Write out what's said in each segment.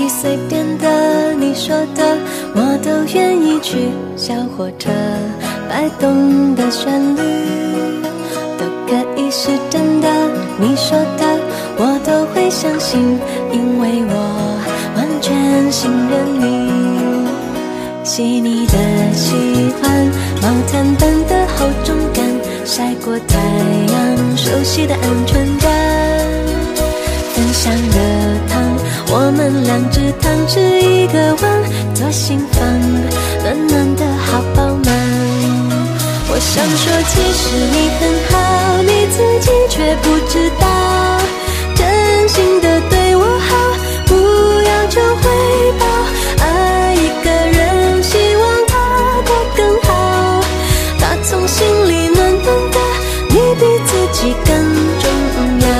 以随便的，你说的我都愿意去。小火车摆动的旋律都可以是真的，你说的我都会相信，因为我完全信任你。细腻的喜欢，毛毯般的厚重感，晒过太阳，熟悉的安全感。分享热汤，我们两只汤匙一个碗，左心房暖暖的好饱满。我想说其实你很好，你自己却不知道，真心的对我好，不要求回报。爱一个人，希望他过更好，他从心里暖暖的，你比自己更重要。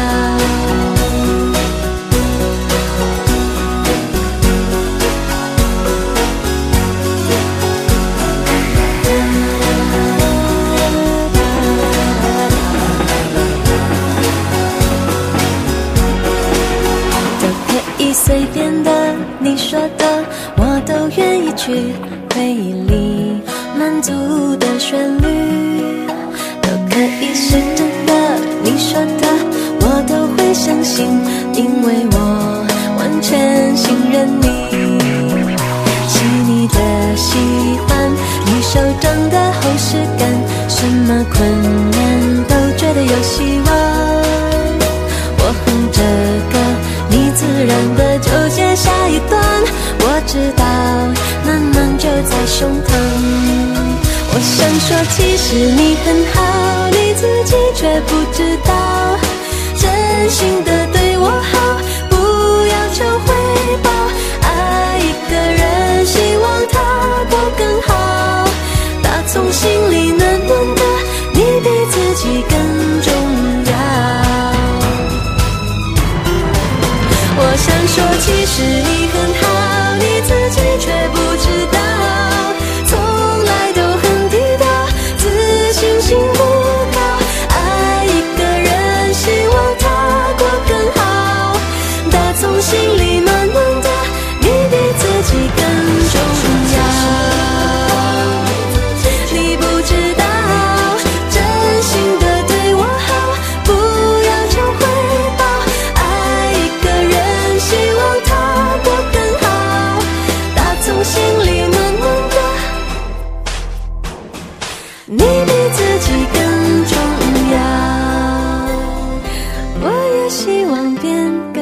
随便的，你说的我都愿意去。回忆里满足的旋律都可以是真的，你说的我都会相信，因为我完全信任你。细腻的喜欢，你手掌的厚实感，什么困难都觉得有希望。我哼着歌，你自然的就接下一段，我知道暖暖就在胸膛。我想说其实你很好，你自己却不知道，真心的对我好，不要求回报。爱一个人，希望他过更好，打从心里暖暖的，你比自己更重要。我想说其实你很好，你自己却不知道，从来都很低调，自信心不高。爱一个人，希望他过更好，打从心里暖暖的，你比自己更重要。你不知道，真心的对我好，不要求回报。爱一个人，希望他过更好，打从心里暖暖的，你比自己更重要。我也希望变